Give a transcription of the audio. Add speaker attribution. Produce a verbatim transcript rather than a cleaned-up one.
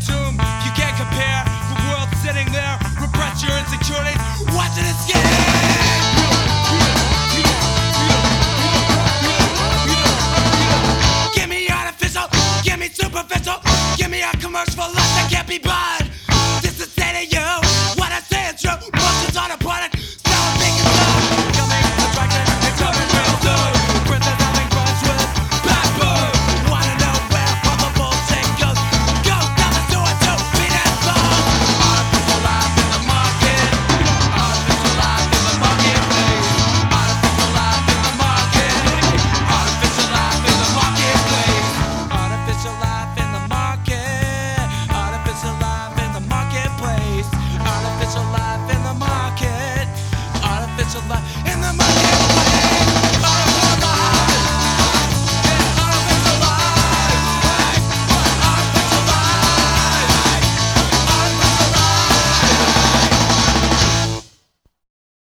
Speaker 1: assume you can't compare the world sitting there, repress your insecurities, watching it skin. Give me artificial, give me superficial, give me a commercial for life that can't be bought. This is the state of you.